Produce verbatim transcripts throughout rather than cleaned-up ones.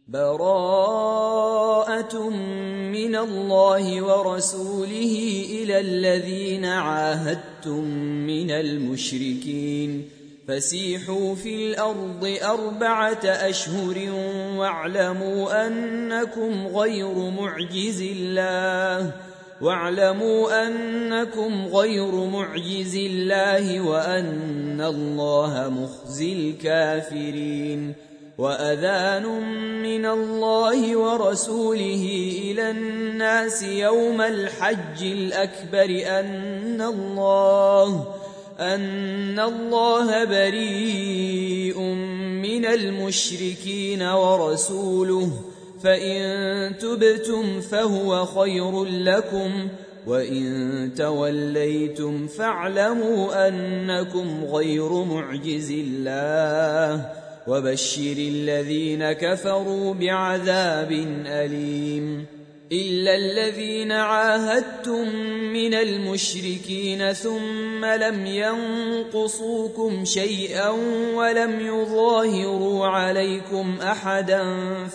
براءة من الله ورسوله إلى الذين عاهدتم من المشركين فسيحوا في الأرض أربعة أشهر واعلموا أنكم غير معجز الله واعلموا أنكم غير معجز الله وأن الله مخزي الكافرين وأذان من الله ورسوله إلى الناس يوم الحج الأكبر أن الله أن الله بريء من المشركين ورسوله فإن تبتم فهو خير لكم وإن توليتم فاعلموا أنكم غير معجز الله وبشر الذين كفروا بعذاب أليم إلا الذين عاهدتم من المشركين ثم لم ينقصوكم شيئا ولم يظاهروا عليكم أحدا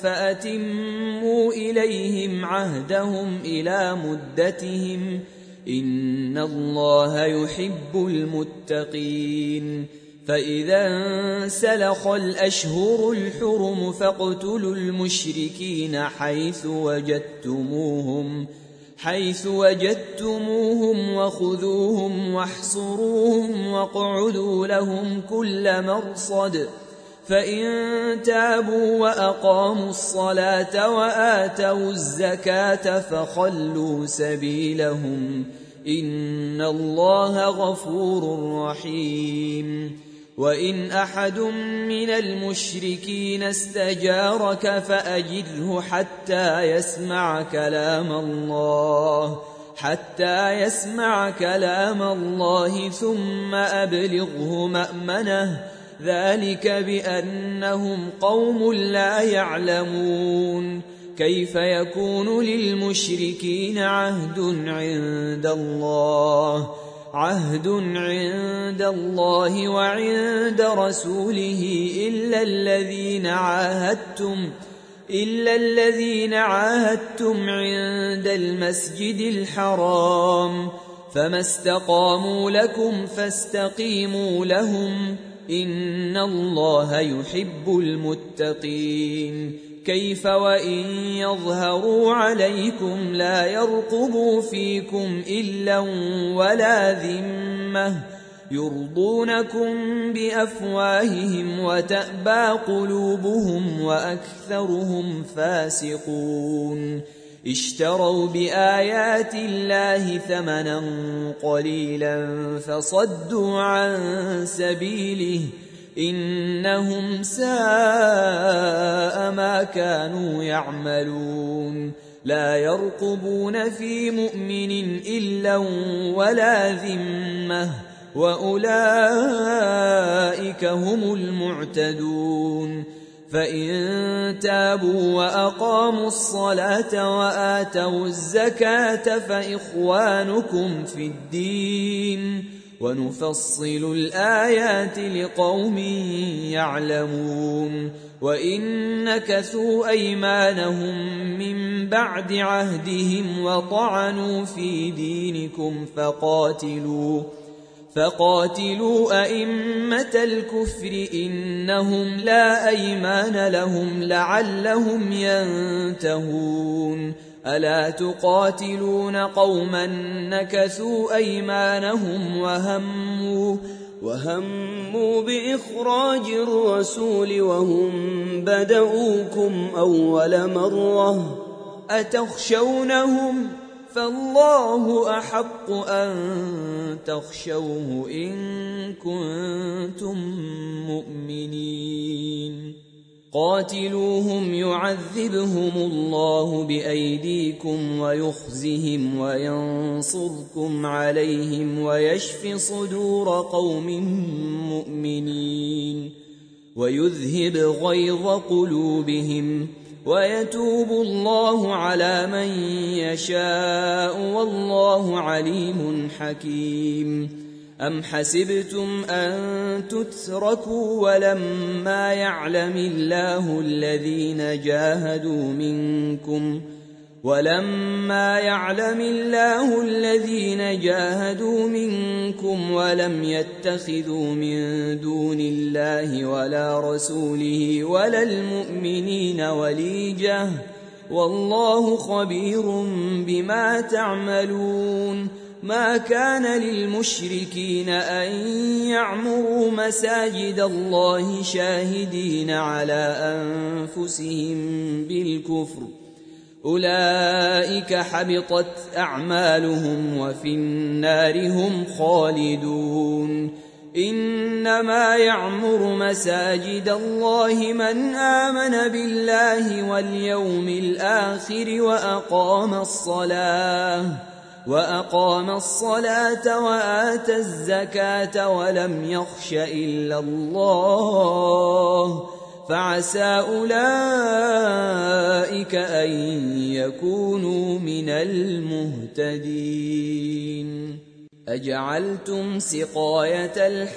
فأتموا إليهم عهدهم إلى مدتهم إن الله يحب المتقين فإذا انسلخ الأشهر الحرم فاقتلوا المشركين حيث وجدتموهم حيث وجدتموهم وخذوهم واحصروهم واقعدوا لهم كل مرصد فإن تابوا وأقاموا الصلاة وآتوا الزكاة فخلوا سبيلهم إن الله غفور رحيم وإن أحد من المشركين استجارك فأجره حتى يسمع كلام الله حتى يسمع كلام الله ثم أبلغه مأمنه ذلك بأنهم قوم لا يعلمون كيف يكون للمشركين عهد عند الله عهد عند الله وعند رسوله إلا الذين عاهدتم إلا الذين عاهدتم عند المسجد الحرام فما استقاموا لكم فاستقيموا لهم إن الله يحب المتقين كيف وإن يظهروا عليكم لا يرقبوا فيكم إلا ولا ذمة يرضونكم بأفواههم وتأبى قلوبهم وأكثرهم فاسقون اشتروا بآيات الله ثمنا قليلا فصدوا عن سبيله إنهم ساء ما كانوا يعملون لا يرقبون في مؤمن إلا ولا ذمة وأولئك هم المعتدون فإن تابوا وأقاموا الصلاة وآتوا الزكاة فإخوانكم في الدين ونفصل الآيات لقوم يعلمون وإن نكثوا أيمانهم من بعد عهدهم وطعنوا في دينكم فقاتلوا فقاتلوا أئمة الكفر إنهم لا أيمان لهم لعلهم ينتهون ألا تقاتلون قوما نكثوا أيمانهم وهموا وهموا بإخراج الرسول وهم بدؤوكم أول مرة أتخشونهم فالله أحق أن تخشوه إن كنتم مؤمنين قاتلوهم يعذبهم الله بأيديكم ويخزهم وينصركم عليهم ويشف صدور قوم مؤمنين ويذهب غيظ قلوبهم ويتوب الله على من يشاء والله عليم حكيم أم حسبتم أن تتركوا ولما يعلم الله الذين جاهدوا منكم ولما يعلم الله الذين جاهدوا منكم ولم يتخذوا من دون الله ولا رسوله ولا المؤمنين وليجة والله خبير بما تعملون. ما كان للمشركين أن يعمروا مساجد الله شاهدين على أنفسهم بالكفر أولئك حبطت أعمالهم وفي النار هم خالدون. إنما يعمر مساجد الله من آمن بالله واليوم الآخر وأقام الصلاة وأقام الصلاة وآتى الزكاة ولم يخش إلا الله فعسى أولئك أن يكونوا من المهتدين. أجعلتم سقاية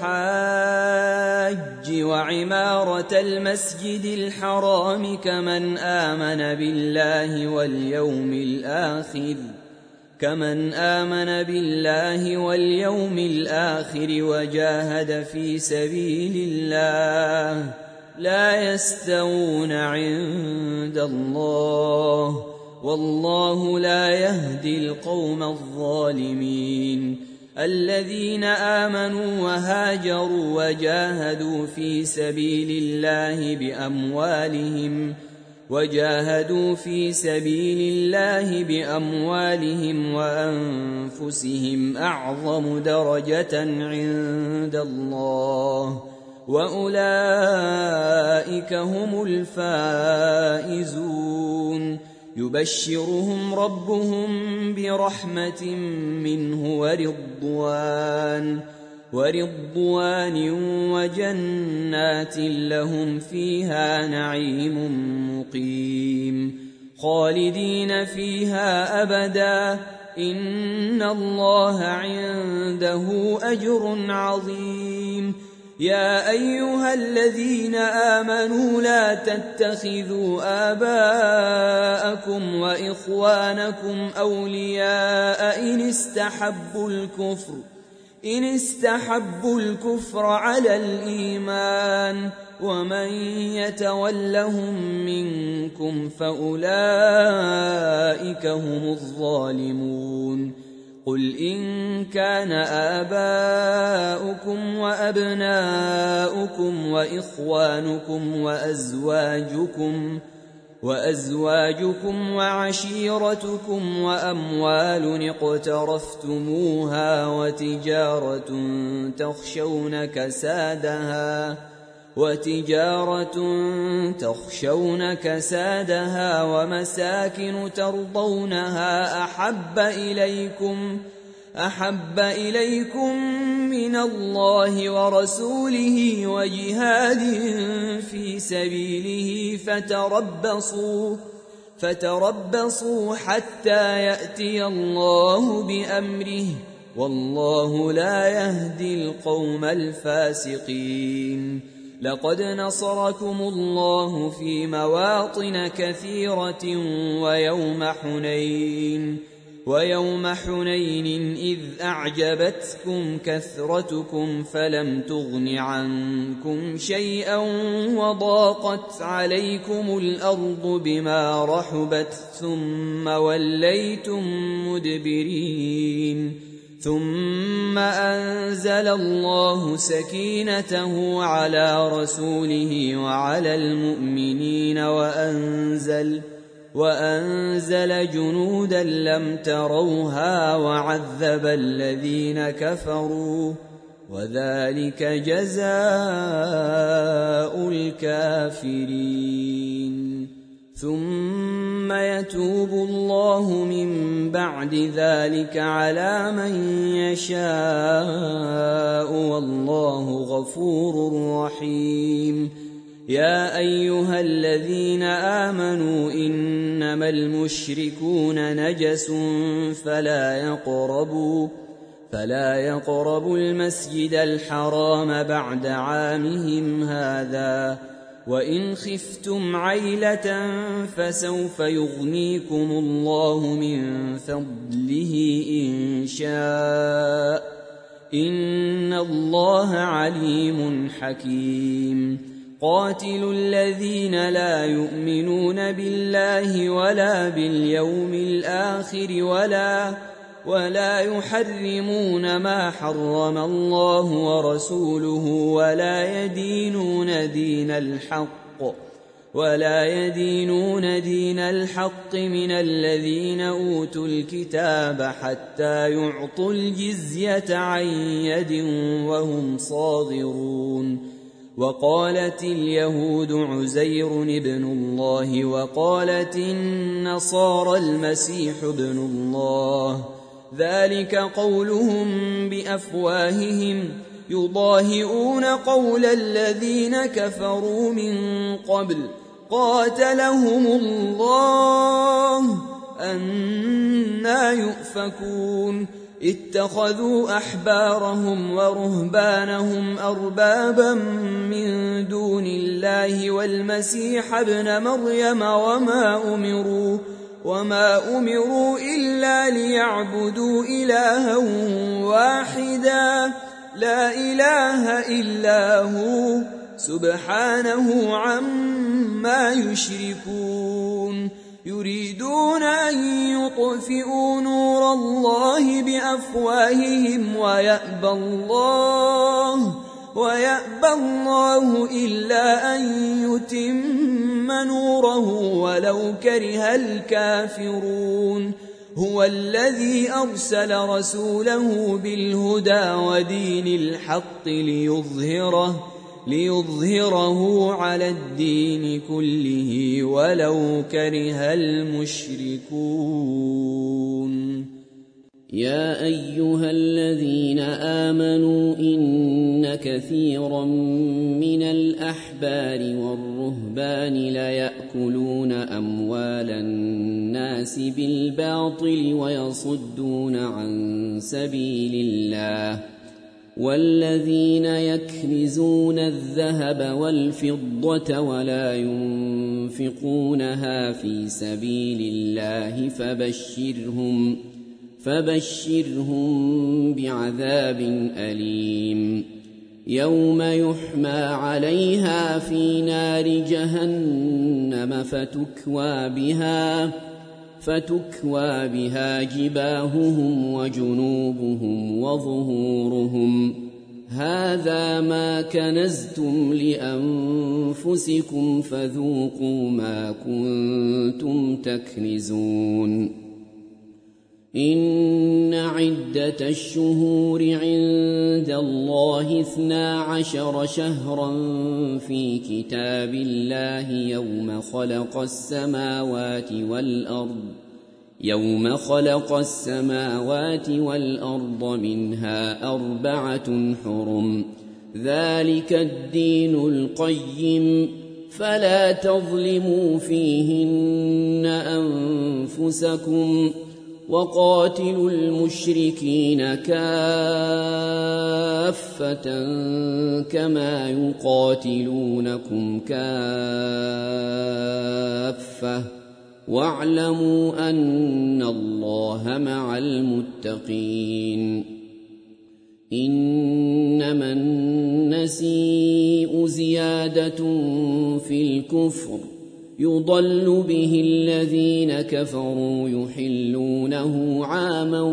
الحاج وعمارة المسجد الحرام كمن آمن بالله واليوم الآخر كمن آمن بالله واليوم الآخر وجاهد في سبيل الله لا يستوون عند الله والله لا يهدي القوم الظالمين. الذين آمنوا وهاجروا وجاهدوا في سبيل الله بأموالهم وجاهدوا في سبيل الله بأموالهم وأنفسهم أعظم درجة عند الله وأولئك هم الفائزون. يبشرهم ربهم برحمة منه ورضوان ورضوان وجنات لهم فيها نعيم مقيم خالدين فيها أبدا إن الله عنده أجر عظيم. يا أيها الذين آمنوا لا تتخذوا آباءكم وإخوانكم أولياء إن استحبوا الكفر إن استحبوا الكفر على الإيمان ومن يتولهم منكم فأولئك هم الظالمون. قل إن كان آباؤكم وأبناؤكم وإخوانكم وأزواجكم وأزواجكم وعشيرتكم وأموال اقترفتموها وتجارة تخشون كسادها وتجارة تخشون كسادها ومساكن ترضونها أحب إليكم أحب إليكم من الله ورسوله وجهاد في سبيله فتربصوا فتربصوا حتى يأتي الله بأمره والله لا يهدي القوم الفاسقين. لقد نصركم الله في مواطن كثيرة ويوم حنين ويوم حنين إذ أعجبتكم كثرتكم فلم تغن عنكم شيئا وضاقت عليكم الأرض بما رحبت ثم وليتم مدبرين. ثم أنزل الله سكينته على رسوله وعلى المؤمنين وأنزل وأنزل جنودا لم تروها وعذب الذين كفروا وذلك جزاء الكافرين. ثم يتوب الله من بعد ذلك على من يشاء والله غفور رحيم. يا أيها الذين آمنوا إنما المشركون نجس فلا يقربوا فلا يقربوا المسجد الحرام بعد عامهم هذا وإن خفتم عيلة فسوف يغنيكم الله من فضله إن شاء إن الله عليم حكيم قاتلوا الذين لا يؤمنون بالله ولا باليوم الآخر ولا ولا يحرمون ما حرم الله ورسوله ولا يدينون دين الحق ولا يدينون دين الحق من الذين أوتوا الكتاب حتى يعطوا الجزية عن يد وهم صاغرون وقالت اليهود عزير ابن الله وقالت النصارى المسيح ابن الله ذلك قولهم بأفواههم يضاهئون قول الذين كفروا من قبل قاتلهم الله أنى يؤفكون اتخذوا أحبارهم ورهبانهم أربابا من دون الله والمسيح ابن مريم وما أمروا وما أمروا إلا ليعبدوا إلها واحدا لا إله إلا هو سبحانه عما يشركون يريدون أن يطفئوا نور الله بأفواههم ويأبى الله ويأبى الله إلا أن يتم نوره ولو كره الكافرون هو الذي أرسل رسوله بالهدى ودين الحق ليظهره ليظهره على الدين كله ولو كره المشركون يا أيها الذين آمنوا إن كثيرا من الأحبار والرهبان ليأكلون أموال الناس بالباطل ويصدون عن سبيل الله والذين يكنزون الذهب والفضة ولا ينفقونها في سبيل الله فبشرهم فبشرهم بعذاب أليم يوم يحمى عليها في نار جهنم فتكوى بها فتكوى بها جباههم وجنوبهم وظهورهم هذا ما كنزتم لأنفسكم فذوقوا ما كنتم تكنزون إن عدة الشهور عند الله اثنا عشر شهرا في كتاب الله يوم خلق السماوات والأرض يوم خلق السماوات والأرض منها أربعة حرم ذلك الدين القيم فلا تظلموا فيهن أنفسكم وقاتلوا المشركين كافة كما يقاتلونكم كافة واعلموا أن الله مع المتقين إنما النسيء زيادة في الكفر يضل به الذين كفروا يحلونه عاما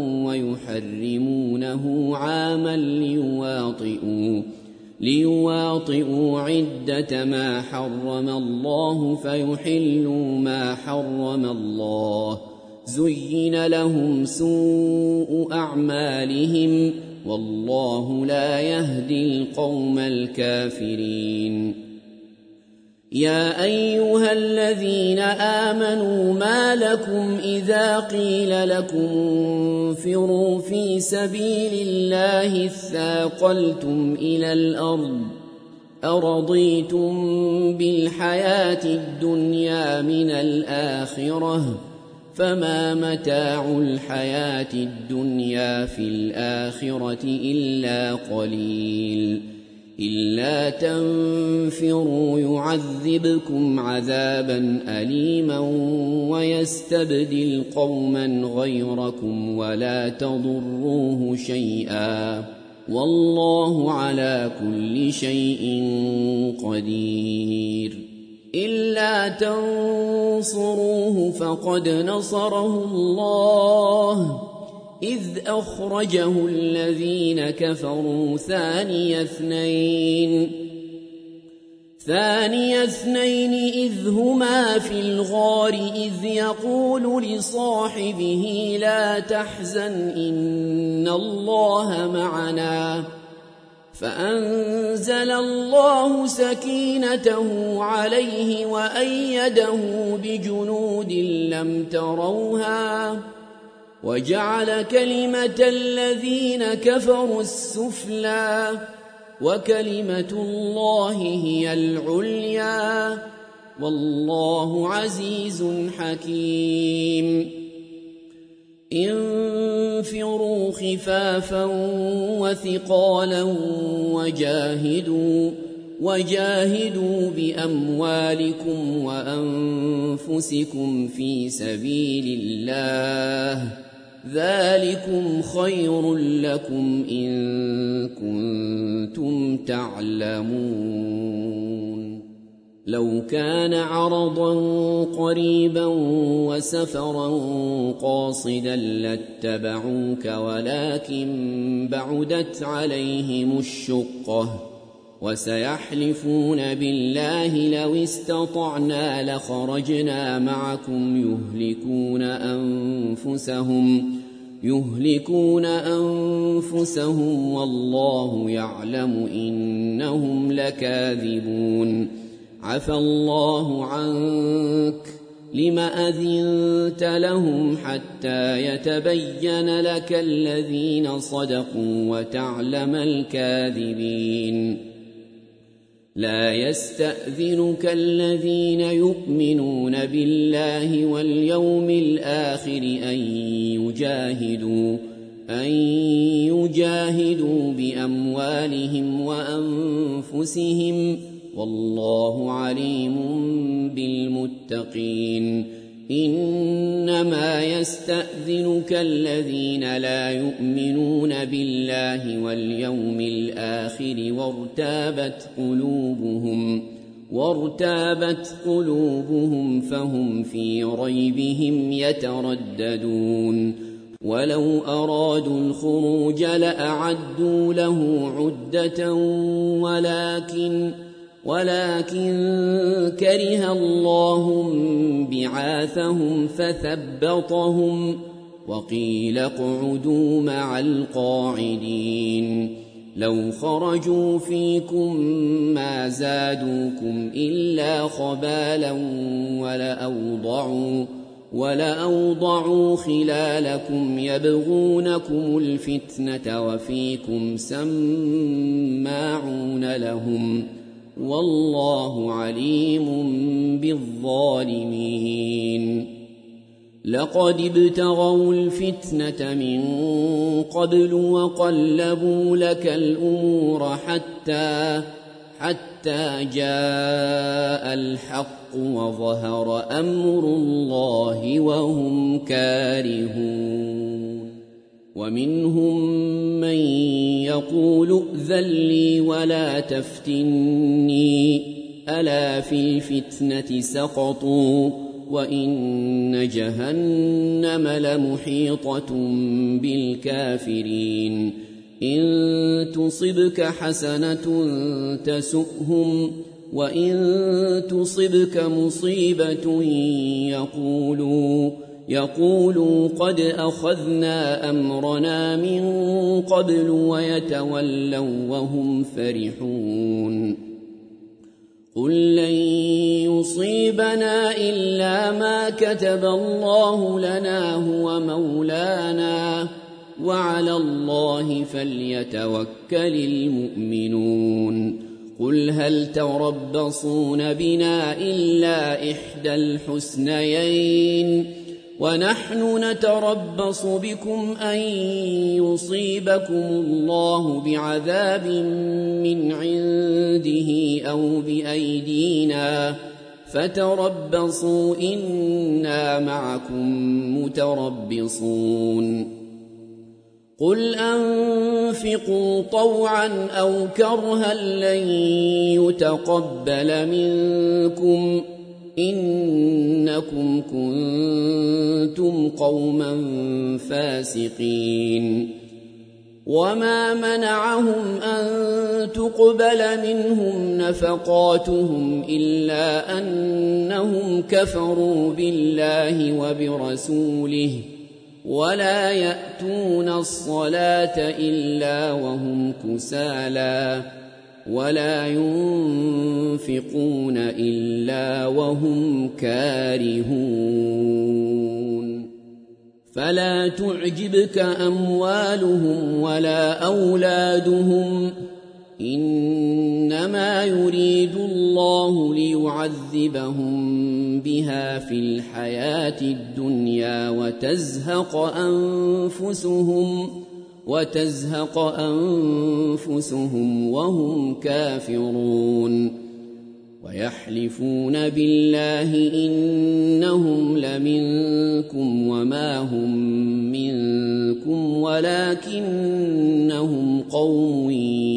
ويحرمونه عاما ليواطئوا ليواطئوا عدة ما حرم الله فيحلوا ما حرم الله زين لهم سوء أعمالهم والله لا يهدي القوم الكافرين يا أيها الذين آمنوا ما لكم إذا قيل لكم انفروا في سبيل الله اثاقلتم إلى الأرض أرضيتم بالحياة الدنيا من الآخرة فما متاع الحياة الدنيا في الآخرة إلا قليل إلا تنفروا يعذبكم عذابا أليما ويستبدل قوما غيركم ولا تضروه شيئا والله على كل شيء قدير إلا تنصروه فقد نصره الله إذ أخرجه الذين كفروا ثاني اثنين ثاني اثنين إذ هما في الغار إذ يقول لصاحبه لا تحزن إن الله معنا فأنزل الله سكينته عليه وأيده بجنود لم تروها وجعل كلمة الذين كفروا السفلى وكلمة الله هي العليا والله عزيز حكيم انفروا خفافا وثقالا وجاهدوا وجاهدوا بأموالكم وأنفسكم في سبيل الله ذلكم خير لكم إن كنتم تعلمون لو كان عرضا قريبا وسفرا قاصدا لاتبعوك ولكن بعدت عليهم الشقة وسيحلفون بالله لو استطعنا لخرجنا معكم يهلكون أنفسهم يهلكون أنفسهم والله يعلم إنهم لكاذبون عفى الله عنك لم أذنت لهم حتى يتبين لك الذين صدقوا وتعلم الكاذبين لا يستأذنك الذين يؤمنون بالله واليوم الآخر أن يجاهدوا أن يجاهدوا بأموالهم وأنفسهم والله عليم بالمتقين إنما يستأذنك الذين لا يؤمنون بالله واليوم الآخر وارتابت قلوبهم وارتابت قلوبهم فهم في ريبهم يترددون ولو أرادوا الخروج لأعدوا له عدة ولكن ولكن كره الله بعاثهم فثبطهم وقيل اقعدوا مع القاعدين لو خرجوا فيكم ما زادوكم إلا خبالا ولأوضعوا ولأوضعوا خلالكم يبغونكم الفتنة وفيكم سماعون لهم والله عليم بالظالمين لقد ابتغوا الفتنة من قبل وقلبوا لك الأمور حتى حتى جاء الحق وظهر أمر الله وهم كارهون ومنهم من يقول ائذن لي ولا تفتني ألا في الفتنة سقطوا وإن جهنم لمحيطة بالكافرين إن تصبك حسنة تسؤهم وإن تصبك مصيبة يقولوا يقولوا قد أخذنا أمرنا من قبل ويتولوا وهم فرحون قل لن يصيبنا إلا ما كتب الله لنا هو مولانا وعلى الله فليتوكل المؤمنون قل هل تربصون بنا إلا إحدى الحسنيين ونحن نتربص بكم أن يصيبكم الله بعذاب من عنده أو بأيدينا فتربصوا إنا معكم متربصون قل أنفقوا طوعا أو كرها لن يتقبل منكم إنكم كنتم قوما فاسقين وما منعهم أن تقبل منهم نفقاتهم إلا أنهم كفروا بالله وبرسوله ولا يأتون الصلاة إلا وهم كسالى ولا ينفقون إلا وهم كارهون فلا تعجبك أموالهم ولا أولادهم إنما يريد الله ليعذبهم بها في الحياة الدنيا وتزهق أنفسهم وتزهق أنفسهم وهم كافرون ويحلفون بالله إنهم لمنكم وما هم منكم ولكنهم قوم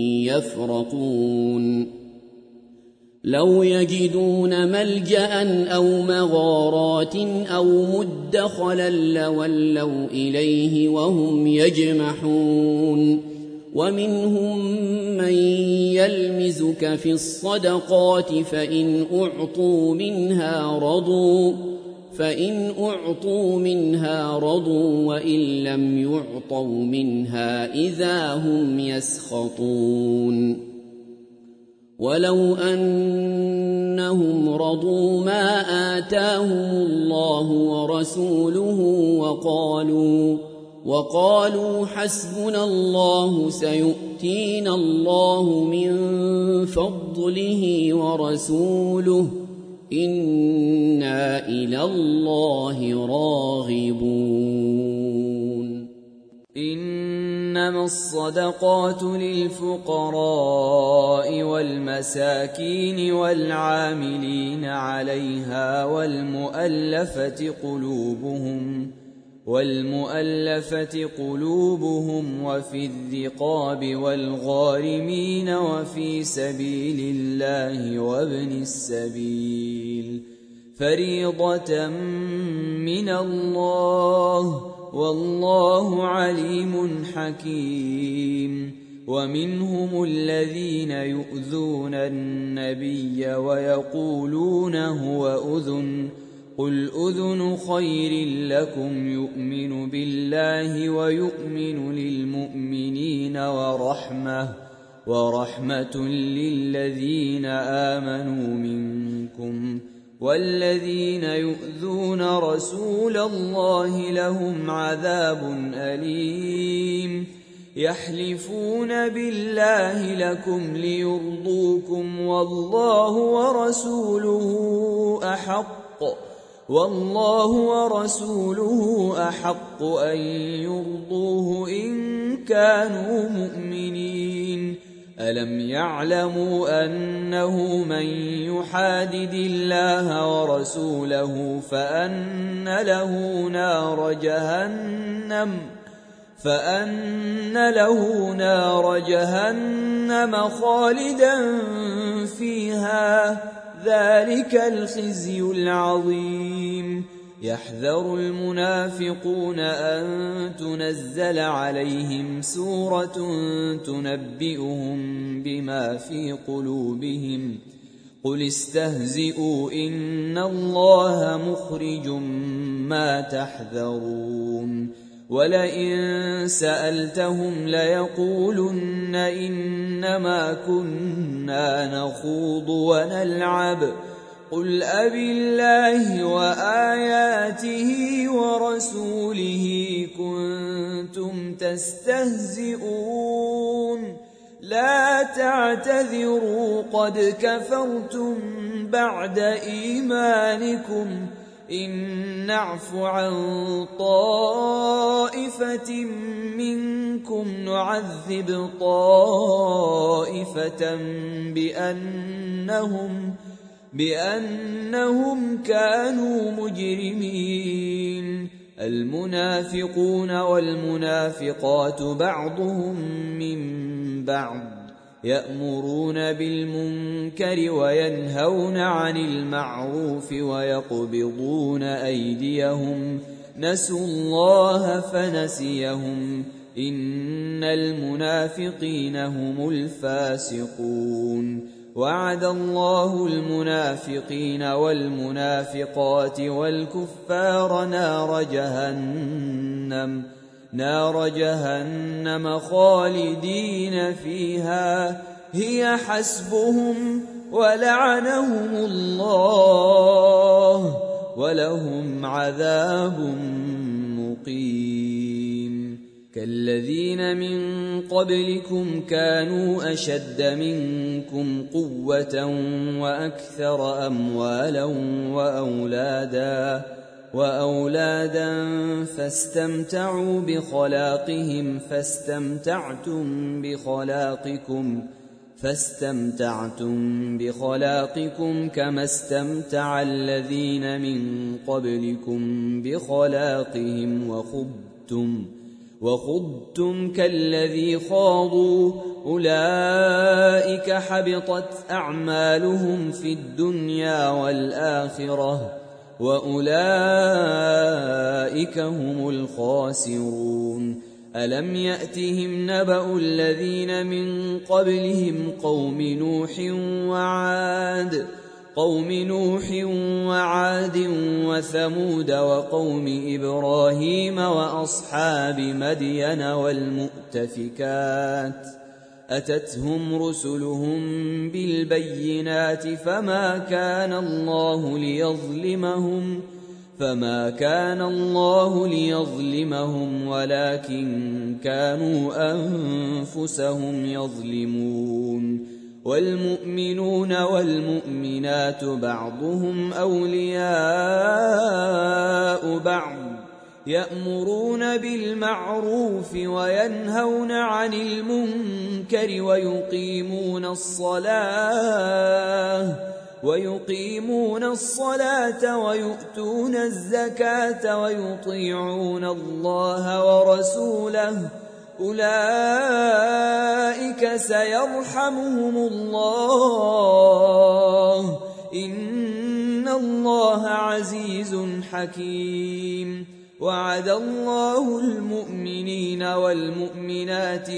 يفرقون لو يجدون ملجأ أو مغارات أو مدخلا لولوا إليه وهم يجمحون ومنهم من يلمزك في الصدقات فإن أعطوا منها رضوا فإن أعطوا منها رضوا وإن لم يعطوا منها إذا هم يسخطون ولو أنهم رضوا ما آتاهم الله ورسوله وقالوا وقالوا حسبنا الله سيؤتينا الله من فضله ورسوله إنا إلى الله راغبون إنما الصدقات للفقراء والمساكين والعاملين عليها والمؤلفة قلوبهم والمؤلفة قلوبهم وفي الرقاب والغارمين وفي سبيل الله وابن السبيل فريضة من الله والله عليم حكيم ومنهم الذين يؤذون النبي ويقولون هو أذن قل أذن خير لكم يؤمن بالله ويؤمن للمؤمنين ورحمة ورحمة للذين آمنوا منكم والذين يؤذون رسول الله لهم عذاب أليم يحلفون بالله لكم ليرضوكم والله ورسوله أحق والله ورسوله أحق أن يرضوه إن كانوا مؤمنين ألم يعلموا أنه من يحادد الله ورسوله فأن له نار جهنم فأن له نار جهنم خالدا فيها ذلك الخزي العظيم يحذر المنافقون أن تنزل عليهم سورة تنبئهم بما في قلوبهم قل استهزئوا إن الله مخرج ما تحذرون ولئن سألتهم ليقولن إنما كنا نخوض ونلعب قل أبالله وآياته ورسوله كنتم تستهزئون لا تعتذروا قد كفرتم بعد إيمانكم إن نعف عن طائفة منكم نعذب طائفة بأنهم بأنهم كانوا مجرمين المنافقون والمنافقات بعضهم من بعض يأمرون بالمنكر وينهون عن المعروف ويقبضون أيديهم نسوا الله فنسيهم إن المنافقين هم الفاسقون وعد الله المنافقين والمنافقات والكفار نار جهنم نار جهنم خالدين فيها هي حسبهم ولعنهم الله ولهم عذاب مقيم كالذين من قبلكم كانوا أشد منكم قوة وأكثر أموالا وأولادا وأولادا فاستمتعوا بخلاقهم فاستمتعتم بخلاقكم فاستمتعتم بخلاقكم كما استمتع الذين من قبلكم بخلاقهم وخضتم وخضتم كالذي خاضوا أولئك حبطت أعمالهم في الدنيا والآخرة وأولئك هم الخاسرون ألم يأتهم نبأ الذين من قبلهم قوم نوح وعاد قوم نوح وعاد وثمود وقوم إبراهيم وأصحاب مدين والمؤتفكات أتتهم رسلهم بالبينات فما كان الله ليظلمهم فما كان الله ليظلمهم ولكن كانوا أنفسهم يظلمون والمؤمنون والمؤمنات بعضهم أولياء بعض يأمرون بالمعروف وينهون عن المنكر ويقيمون الصلاة ويقيمون الصلاة ويؤتون الزكاة ويطيعون الله ورسوله أولئك سيرحمهم الله إن الله عزيز حكيم وعد الله المؤمنين والمؤمنات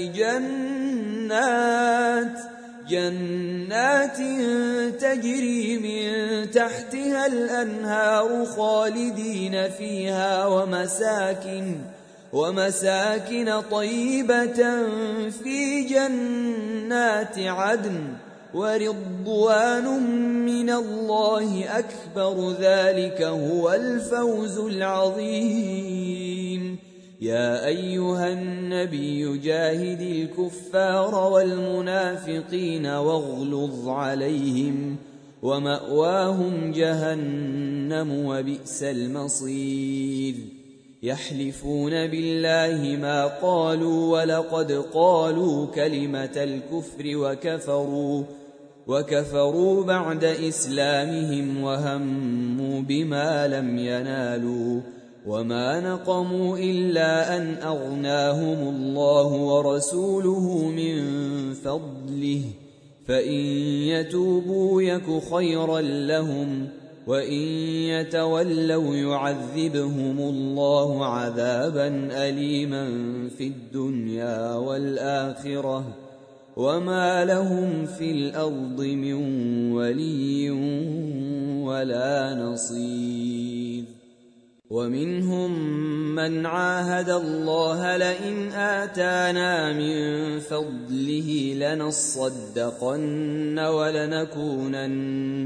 جنات جنات تجري من تحتها الأنهار خالدين فيها ومساكن ومساكن طيبة في جنات عدن ورضوان من الله أكبر ذلك هو الفوز العظيم يا أيها النبي جاهد الكفار والمنافقين واغلظ عليهم ومأواهم جهنم وبئس المصير يحلفون بالله ما قالوا ولقد قالوا كلمة الكفر وكفروا وكفروا بعد إسلامهم وهموا بما لم ينالوا وما نقموا إلا أن أغناهم الله ورسوله من فضله فإن يتوبوا يك خيرا لهم وإن يتولوا يعذبهم الله عذابا أليما في الدنيا والآخرة وما لهم في الأرض من ولي ولا نصير ومنهم من عاهد الله لئن آتانا من فضله لنصدقن ولنكونن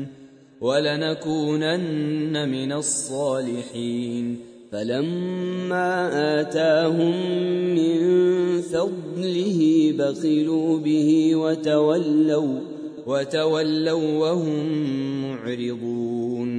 ولنكونن من الصالحين فلما آتاهم من فضله بخلوا به وتولوا وتولوا وهم معرضون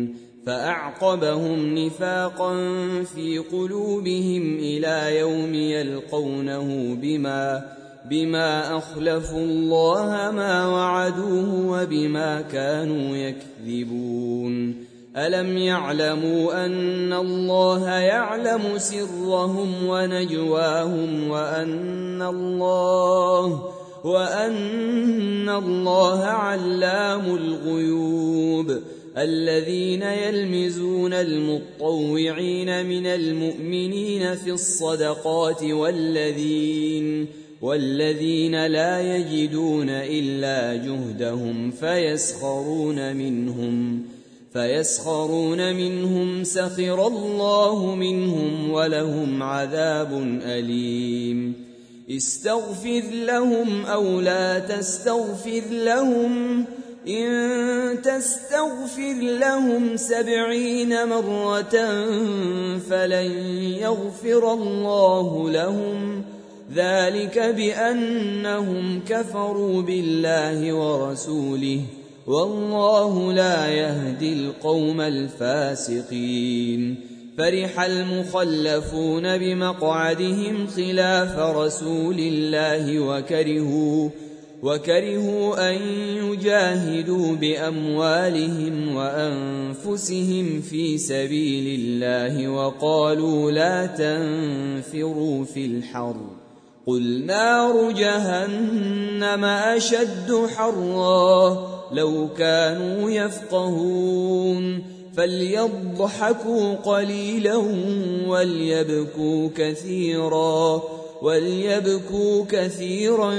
فأعقبهم نفاقا في قلوبهم إلى يوم يلقونه بما بما أخلفوا الله ما وعدوه وبما كانوا يكذبون ألم يعلموا أن الله يعلم سرهم ونجواهم وأن الله وأن الله علام الغيوب الذين يلمزون المطوعين من المؤمنين في الصدقات والذين والذين لا يجدون إلا جهدهم فيسخرون منهم فيسخرون منهم سخر الله منهم ولهم عذاب أليم استغفر لهم أو لا تستغفر لهم إن تستغفر لهم سبعين مرة فلن يغفر الله لهم ذلك بأنهم كفروا بالله ورسوله والله لا يهدي القوم الفاسقين فرح المخلفون بمقعدهم خلاف رسول الله وكرهوا وكرهوا أن يجاهدوا بأموالهم وأنفسهم في سبيل الله وقالوا لا تنفروا في الحر قل نار جهنم أشد حرا لو كانوا يفقهون فليضحكوا قليلا وليبكوا كثيرا وليبكوا كثيرا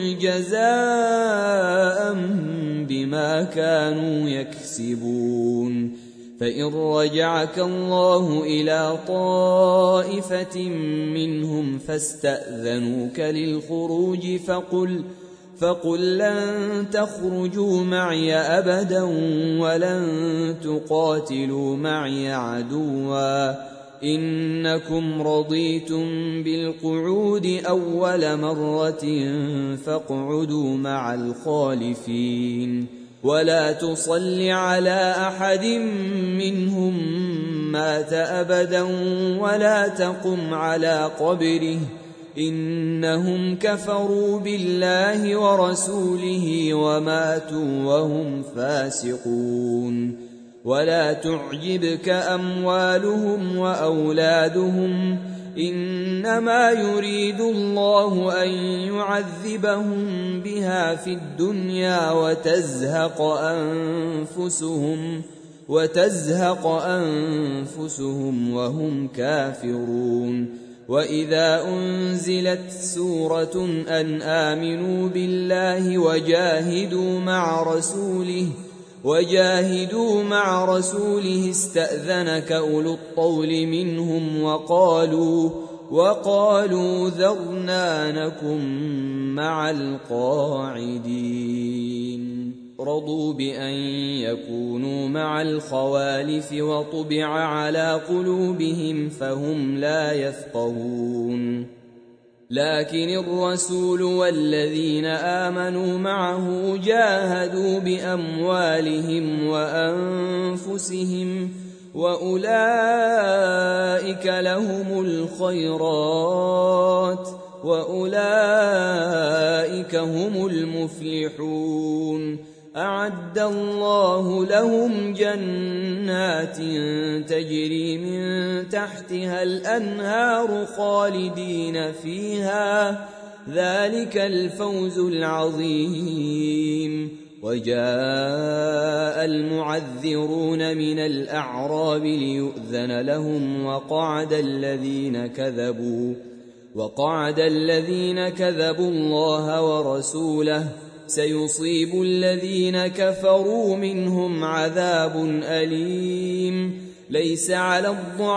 جزاء بما كانوا يكسبون فإن رجعك الله إلى طائفة منهم فاستأذنوك للخروج فقل فقل لن تخرجوا معي أبدا ولن تقاتلوا معي عدوا إنكم رضيتم بالقعود أول مرة فاقعدوا مع الخالفين ولا تصل على أحد منهم مات أبدا ولا تقم على قبره إنهم كفروا بالله ورسوله وماتوا وهم فاسقون ولا تعجبك أموالهم وأولادهم إنما يريد الله أن يعذبهم بها في الدنيا وتزهق أنفسهم وتزهق أنفسهم وهم كافرون وإذا أنزلت سورة أن آمنوا بالله وجاهدوا مع رسوله وجاهدوا مع رسوله استأذنك أولو الطول منهم وقالوا وقالوا ذرنا نكن مع القاعدين رضوا بأن يكونوا مع الخوالف وطبع على قلوبهم فهم لا يفقهون لكن الرسول والذين آمنوا معه جاهدوا بأموالهم وأنفسهم وأولئك لهم الخيرات وأولئك هم المفلحون أعد الله لهم جنات تجري من تحتها الأنهار خالدين فيها ذلك الفوز العظيم وجاء المعذرون من الأعراب ليؤذن لهم وقعد الذين كذبوا وقعد الذين كذبوا الله ورسوله سيصيب الذين كفروا منهم عذاب أليم ليس على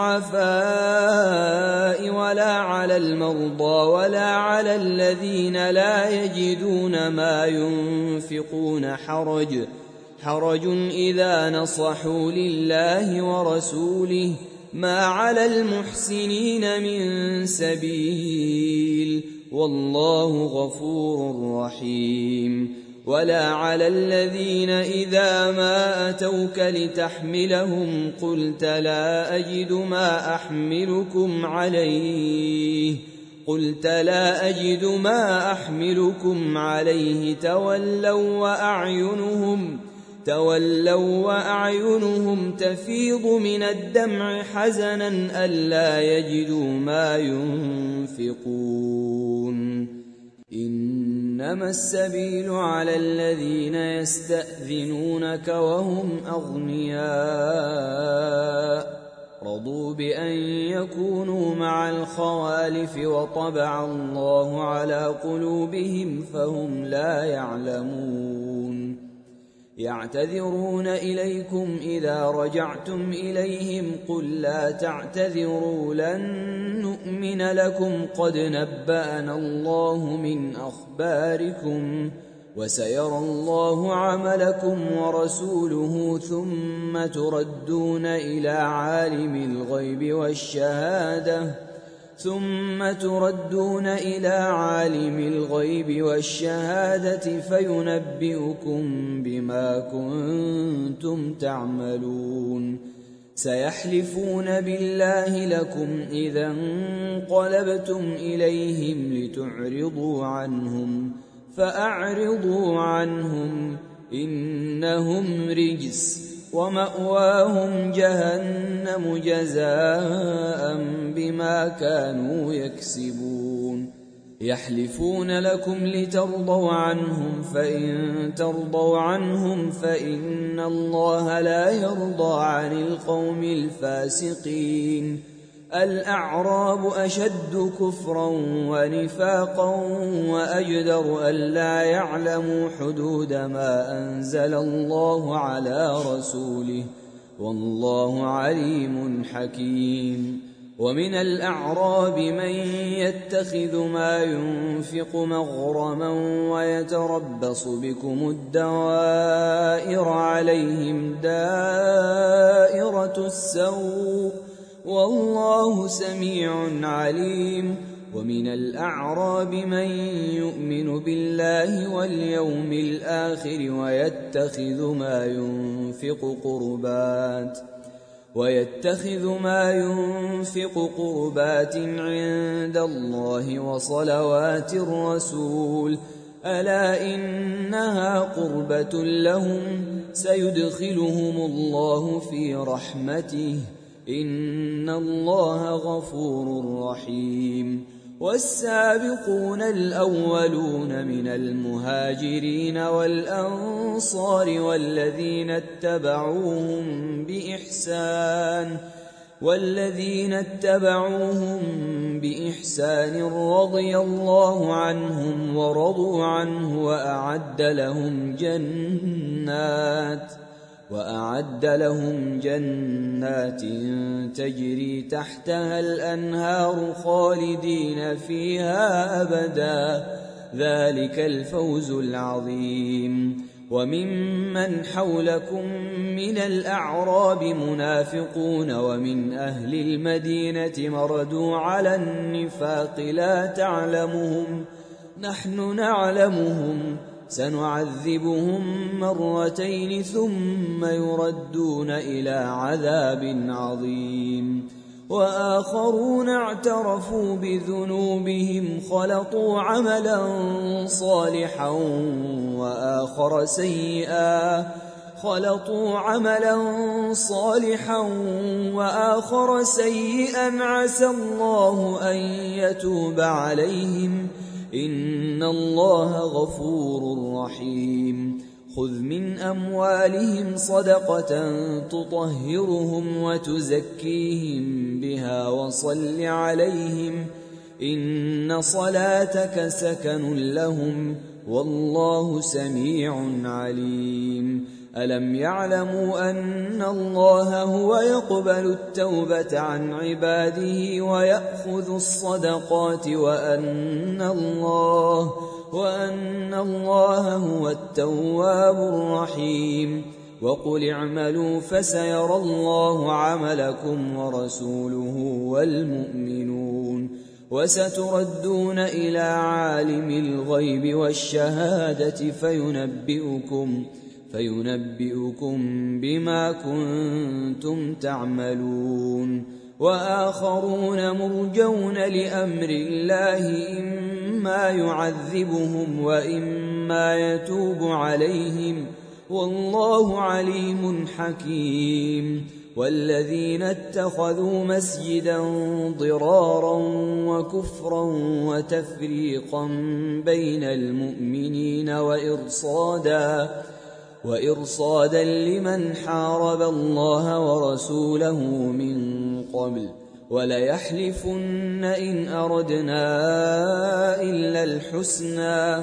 الضعفاء ولا على المرضى ولا على الذين لا يجدون ما ينفقون حرج حرج إذا نصحوا لله ورسوله ما على المحسنين من سبيل والله غفور رحيم ولا على الذين إذا ما أتوك لتحملهم قلت لا أجد ما أحملكم عليه قلت لا أجد ما أحملكم عليه تولوا وأعينهم تولوا وأعينهم تفيض من الدمع حزنا ألا يجدوا ما ينفقون إنما السبيل على الذين يستأذنونك وهم أغنياء رضوا بأن يكونوا مع الخوالف وطبع الله على قلوبهم فهم لا يعلمون يعتذرون إليكم إذا رجعتم إليهم قل لا تعتذروا لن نؤمن لكم قد نبأنا الله من أخباركم وسيرى الله عملكم ورسوله ثم تردون إلى عالم الغيب والشهادة ثم تردون إلى عالم الغيب والشهادة فينبئكم بما كنتم تعملون سيحلفون بالله لكم إذا انقلبتم إليهم لتعرضوا عنهم فأعرضوا عنهم إنهم رجس ومأواهم جهنم جزاء بما كانوا يكسبون يحلفون لكم لترضوا عنهم فإن ترضوا عنهم فإن الله لا يرضى عن القوم الفاسقين الأعراب أشد كفرا ونفاقا وأجدر ألا يعلموا حدود ما أنزل الله على رسوله والله عليم حكيم ومن الأعراب من يتخذ ما ينفق مغرما ويتربص بكم الدوائر عليهم دائرة السوء والله سميع عليم ومن الأعراب من يؤمن بالله واليوم الآخر ويتخذ ما ينفق قربات ويتخذ ما ينفق قربات عند الله وصلوات الرسول ألا إنها قربة لهم سيدخلهم الله في رحمته إن الله غفور رحيم والسابقون الأولون من المهاجرين والأنصار والذين اتبعوهم بإحسان والذين اتبعوهم بإحسان رضي الله عنهم ورضوا عنه وأعد لهم جنات وأعد لهم جنات تجري تحتها الأنهار خالدين فيها أبدا ذلك الفوز العظيم وممن حولكم من الأعراب منافقون ومن أهل المدينة مردوا على النفاق لا تعلمهم نحن نعلمهم سنعذبهم مرتين ثم يردون إلى عذاب عظيم وآخرون اعترفوا بذنوبهم خلطوا عملا صالحا وآخر سيئا خلطوا عملا صالحا وآخر سيئا عسى الله أن يتوب عليهم إن الله غفور رحيم خذ من أموالهم صدقة تطهرهم وتزكيهم بها وصل عليهم إن صلاتك سكن لهم والله سميع عليم ألم يعلموا أن الله هو يقبل التوبة عن عباده ويأخذ الصدقات وأن الله وأن الله هو التواب الرحيم وقل اعملوا فسيرى الله عملكم ورسوله والمؤمنون وستردون إلى عالم الغيب والشهادة فينبئكم فينبئكم بما كنتم تعملون. وآخرون مرجون لأمر الله إما يعذبهم وإما يتوب عليهم والله عليم حكيم. والذين اتخذوا مسجدا ضرارا وكفرا وتفريقا بين المؤمنين وإرصادا وإرصادا لمن حارب الله ورسوله من قبل وليحلفن إن أردنا إلا الحسنى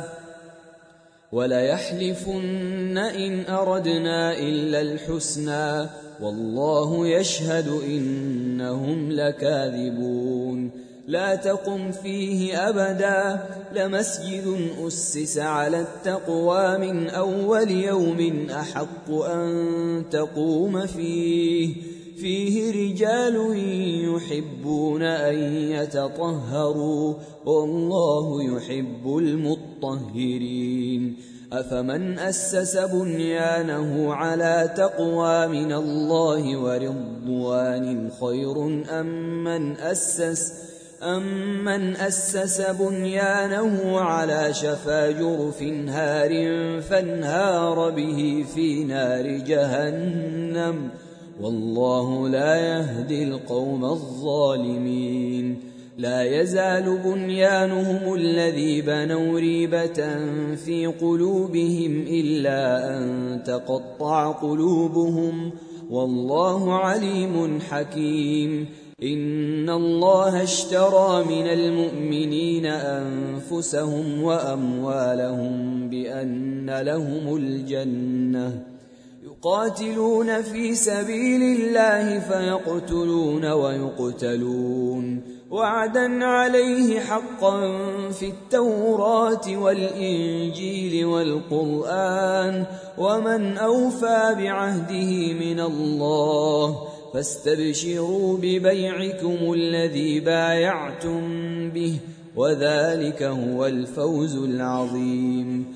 وليحلفن إن أردنا إلا الحسنى والله يشهد إنهم لكاذبون. لا تقم فيه أبدا لمسجد أسس على التقوى من أول يوم أحق أن تقوم فيه فيه رجال يحبون أن يتطهروا والله يحب المطهرين. أفمن أسس بنيانه على تقوى من الله ورضوان خير أم من أسس أمن أسس بنيانه على شفا جرف هار فانهار به في نار جهنم والله لا يهدي القوم الظالمين. لا يزال بنيانهم الذي بنوا ريبة في قلوبهم إلا أن تقطع قلوبهم والله عليم حكيم. إن الله اشترى من المؤمنين أنفسهم وأموالهم بأن لهم الجنة يقاتلون في سبيل الله فيقتلون ويقتلون وعدا عليه حقا في التوراة والإنجيل والقرآن ومن أوفى بعهده من الله فاستبشروا ببيعكم الذي بايعتم به وذلك هو الفوز العظيم.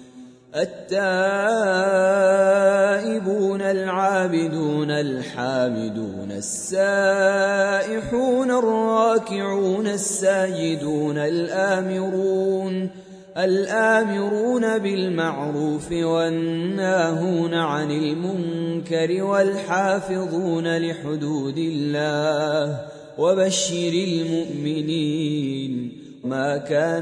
التائبون العابدون الحامدون السائحون الراكعون الساجدون الآمرون الآمرون بالمعروف والناهون عن المنكر والحافظون لحدود الله وبشر المؤمنين. ما كان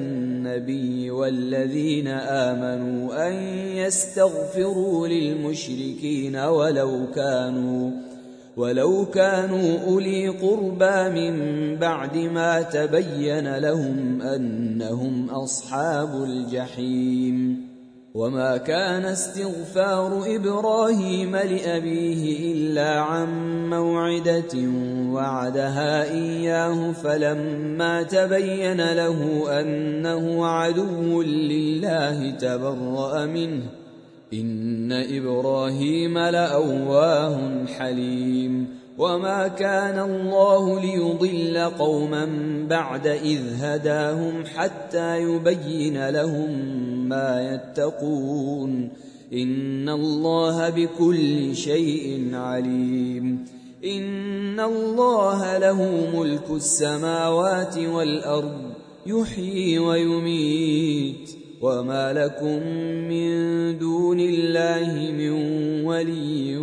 للنبي والذين آمنوا أن يستغفروا للمشركين ولو كانوا ولو كانوا أولي قربى من بعد ما تبين لهم أنهم أصحاب الجحيم. وما كان استغفار إبراهيم لأبيه إلا عن موعدة وعدها إياه فلما تبين له أنه عدو لله تبرأ منه إن إبراهيم لأواه حليم. وما كان الله ليضل قوما بعد إذ هداهم حتى يبين لهم ما يتقون إن الله بكل شيء عليم. إن الله له ملك السماوات والأرض يحيي ويميت وما لكم من دون الله من ولي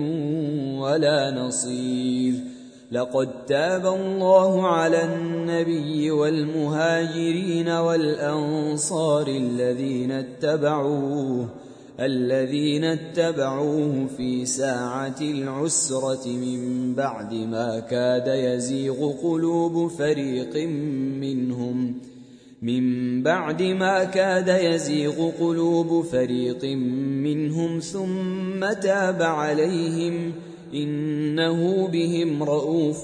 ولا نصير. لقد تاب الله على النبي والمهاجرين والأنصار الذين اتبعوه الذين اتبعوه في ساعة العسرة من بعد ما كاد يزيغ قلوب فريق منهم من بعد ما كاد يزيغ قلوب فريق منهم ثم تاب عليهم إنه بهم رءوف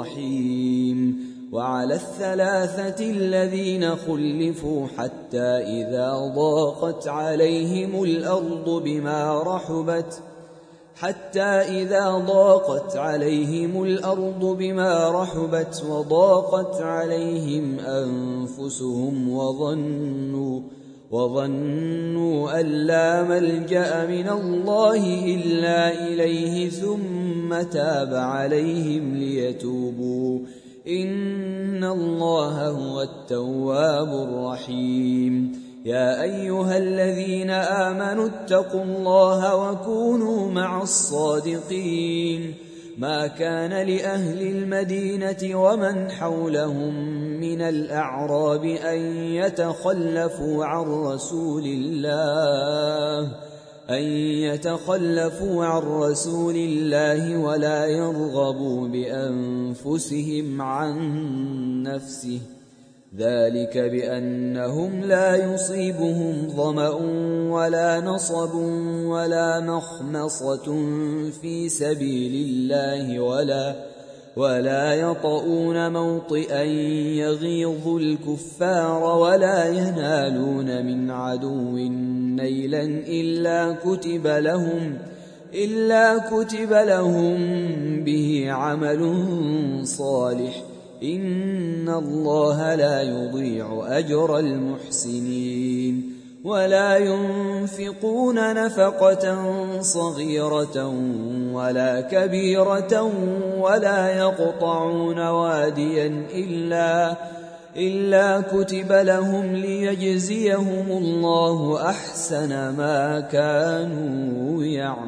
رحيم. وعلى الثلاثة الذين خلفوا حتى إذا ضاقت عليهم الأرض بما رحبت حتى إذا ضاقت عليهم الأرض بما رحبت وضاقت عليهم أنفسهم وظنوا وظنوا أن لا ملجأ من الله إلا إليه ثم تاب عليهم ليتوبوا إن الله هو التواب الرحيم. يا أيها الذين آمنوا اتقوا الله وكونوا مع الصادقين. ما كان لأهل المدينة ومن حولهم من الأعراب أن يتخلفوا عن رسول الله أن يتخلفوا عن رسول الله ولا يرغبوا بأنفسهم عن نفسه، ذلك بأنهم لا يصيبهم ظمأ ولا نصب ولا مخمصة في سبيل الله ولا ولا يطؤون موطئا يغيظ الكفار ولا ينالون من عدو نيلا إلا كتب لهم إلا كتب لهم به عمل صالح إن الله لا يضيع أجر المحسنين. ولا ينفقون نفقة صغيرة ولا كبيرة ولا يقطعون واديا إلا إلا كتب لهم ليجزيهم الله أحسن ما كانوا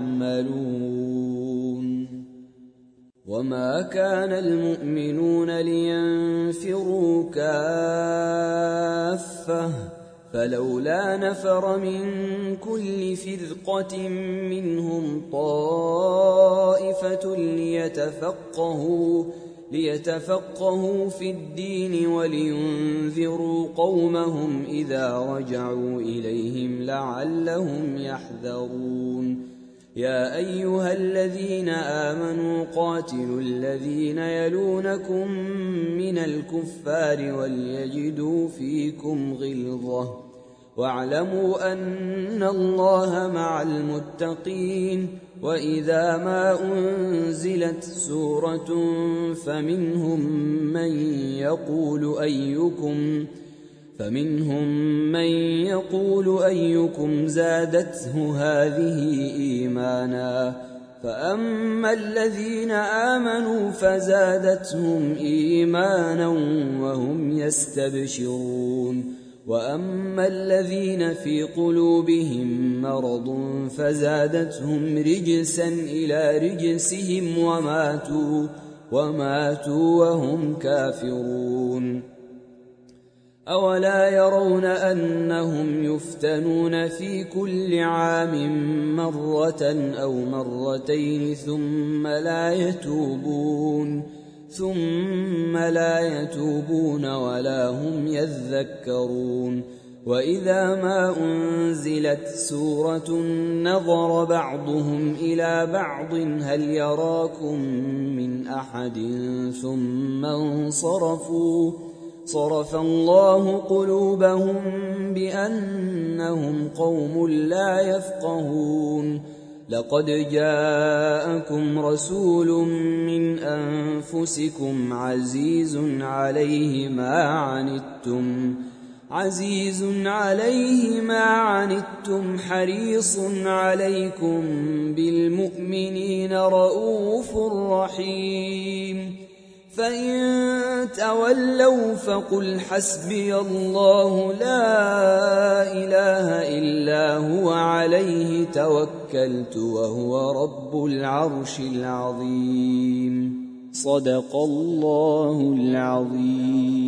يعملون. وما كان المؤمنون لينفروا كافة فلولا نفر من كل فرقة منهم طائفة ليتفقهوا ليتفقهوا في الدين ولينذروا قومهم إذا رجعوا إليهم لعلهم يحذرون. يا أيها الذين آمنوا قاتلوا الذين يلونكم من الكفار وليجدوا فيكم غلظة واعلموا أن الله مع المتقين. وإذا ما أنزلت سورة فمنهم من يقول أيكم فمنهم من يقول أيكم زادته هذه إيمانا فأما الذين آمنوا فزادتهم إيمانا وهم يستبشرون وأما الذين في قلوبهم مرض فزادتهم رجسا إلى رجسهم وماتوا وماتوا وهم كافرون. أولا يرون أنهم يفتنون في كل عام مرة أو مرتين ثم لا يتوبون ثم لا يتوبون ولا هم يذكرون. وإذا ما أنزلت سورة نظر بعضهم إلى بعض هل يراكم من أحد ثم انصرفوا صرف الله قلوبهم بأنهم قوم لا يفقهون. لقد جاءكم رسول من أنفسكم عزيز عليه ما عنتم عزيز عليه ما عنتم حريص عليكم بالمؤمنين رؤوف رحيم. فإن تولوا فقل حسبي الله لا إله إلا هو عليه توكلت وهو رب العرش العظيم. صدق الله العظيم.